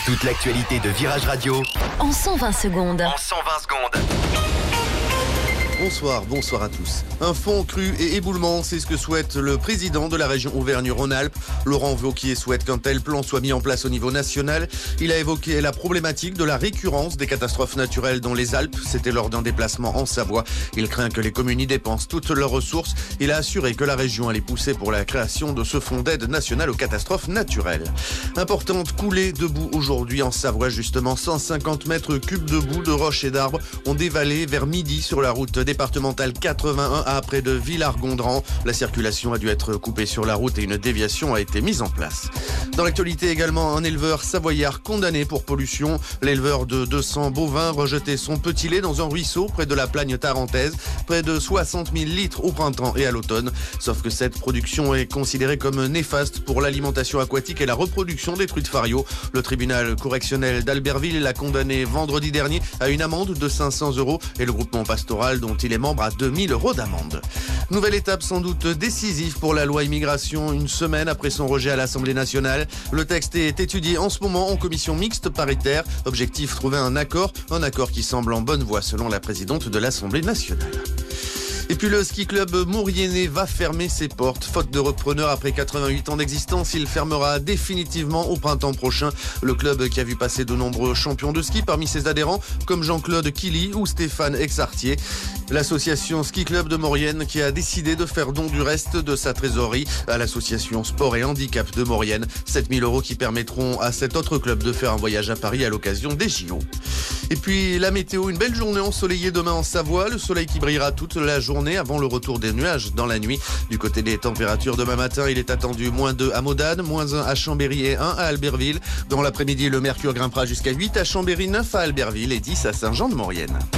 Toute l'actualité de Virage Radio en 120 secondes. Bonsoir à tous. Un fond cru et éboulement, c'est ce que souhaite le président de la région Auvergne-Rhône-Alpes. Laurent Wauquiez souhaite qu'un tel plan soit mis en place au niveau national. Il a évoqué la problématique de la récurrence des catastrophes naturelles dans les Alpes. C'était lors d'un déplacement en Savoie. Il craint que les communes y dépensent toutes leurs ressources. Il a assuré que la région allait pousser pour la création de ce fonds d'aide nationale aux catastrophes naturelles. Importante coulée de boue aujourd'hui en Savoie, justement. 150 mètres cubes de boue, de roches et d'arbres ont dévalé vers midi sur la route départementale 81 à près de Villars-Gondran. La circulation a dû être coupée sur la route et une déviation a été mise en place. Dans l'actualité également, un éleveur savoyard condamné pour pollution. L'éleveur de 200 bovins rejetait son petit lait dans un ruisseau près de la Plagne tarentaise. Près de 60 000 litres au printemps et à l'automne. Sauf que cette production est considérée comme néfaste pour l'alimentation aquatique et la reproduction des truites fario. Le tribunal correctionnel d'Albertville l'a condamné vendredi dernier à une amende de 500 € et le groupement pastoral dont il est membre à 2 000 € d'amende. Nouvelle étape sans doute décisive pour la loi immigration, une semaine après son rejet à l'Assemblée nationale. Le texte est étudié en ce moment en commission mixte paritaire. Objectif, trouver un accord qui semble en bonne voie selon la présidente de l'Assemblée nationale. Et puis le ski club mauriennais va fermer ses portes. Faute de repreneur après 88 ans d'existence, il fermera définitivement au printemps prochain. Le club qui a vu passer de nombreux champions de ski parmi ses adhérents, comme Jean-Claude Killy ou Stéphane Exartier. L'association Ski Club de Maurienne qui a décidé de faire don du reste de sa trésorerie à l'association Sport et Handicap de Maurienne. 7 000 € qui permettront à cet autre club de faire un voyage à Paris à l'occasion des JO. Et puis la météo, une belle journée ensoleillée demain en Savoie. Le soleil qui brillera toute la journée avant le retour des nuages dans la nuit. Du côté des températures, demain matin, il est attendu -2 à Modane, -1 à Chambéry et 1 à Albertville. Dans l'après-midi, le mercure grimpera jusqu'à 8 à Chambéry, 9 à Albertville et 10 à Saint-Jean-de-Maurienne.